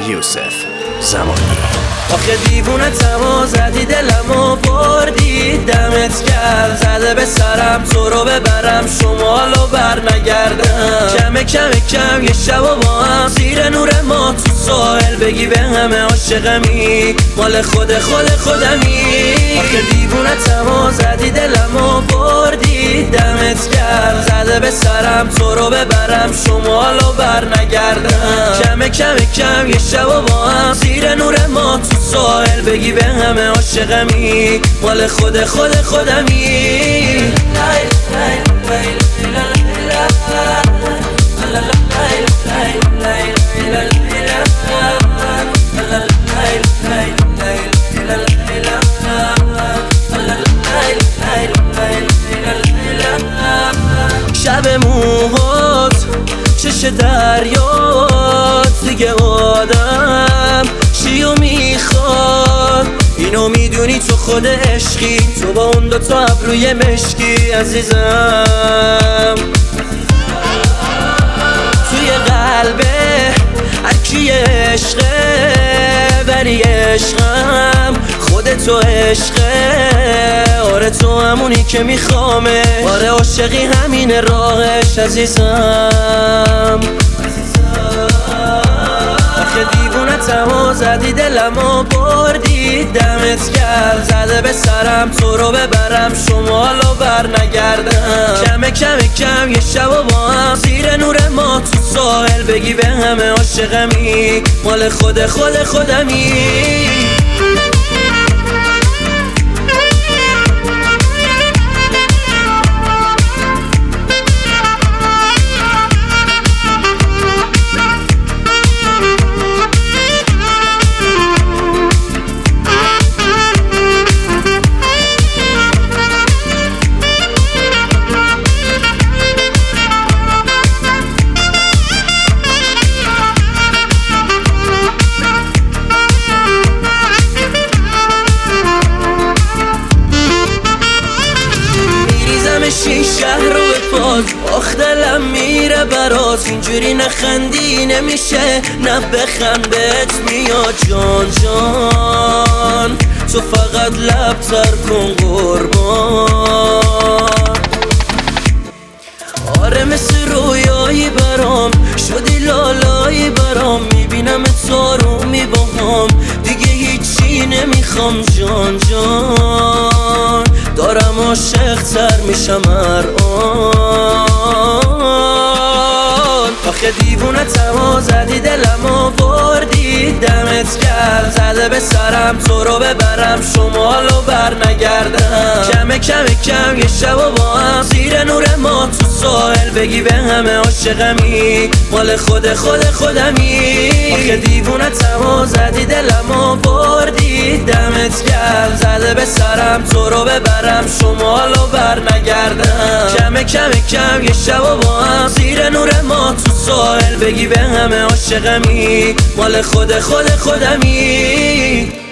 یوسف زمانی. آخه دیوونه تما زدی دلمو بردی، دمت گرم زده به سرم تو رو ببرم شمالو بر نگردم. کم یه شب و با هم زیر نور ما تو ساحل بگی به همه عاشقمی مال خودمی. آخه دیوونه تما زدی دلمو بردی، دمت گرم زده به سرم تو رو ببرم شمالو بر نگردم. کم یه شب و با هم زیر نور ما تو ساحل بگی به همه عاشقمی مال خودمی. شب موهات چش دریات دیگه آدم چیو میخواد، اینو میدونی تو خود عشقی، تو با اون دوتا ابروی مشکی عزیزم. توی قلبه هرکی عشقه ولی عشقم خودتو عشقه. آره تو همونی که میخوامه، آره عاشقی همین راهش عزیزم. آخه دیوونه تما زدی دلمو بردی، دمت گرم زده به سرم تو رو ببرم شمالو بر نگردم. کم یه شب و با هم زیر نور ما تو ساحل بگی به همه عاشقمی مال خودمی. شهر رو به پاک آخ دلم میره برات، اینجوری نخندی نمیشه نه بخند بهت میاد جان. تو فقط لب تر کن قربان. آره مثل رویایی برام شدی لالایی برام، میبینم تو میباهم دیگه هیچی نمیخوام جان. دارم عاشق تر میشم هر آن. آخه دیوونه تما زدی دلمو بردی، دمت گرم زده به سرم تو رو ببرم شمالو بر نگردم. کم یه شب و با هم زیر نور ما تو ساحل بگی به همه عاشقمی مال خودمی. آخه دیوونه تما زدی دلمو بردی، دمت گرم زده به سرم تو رو ببرم شمالو بر نگردم. کم یه شب و با هم زیر نور ما تو ساحل بگی به همه عاشقمی مال خودمی.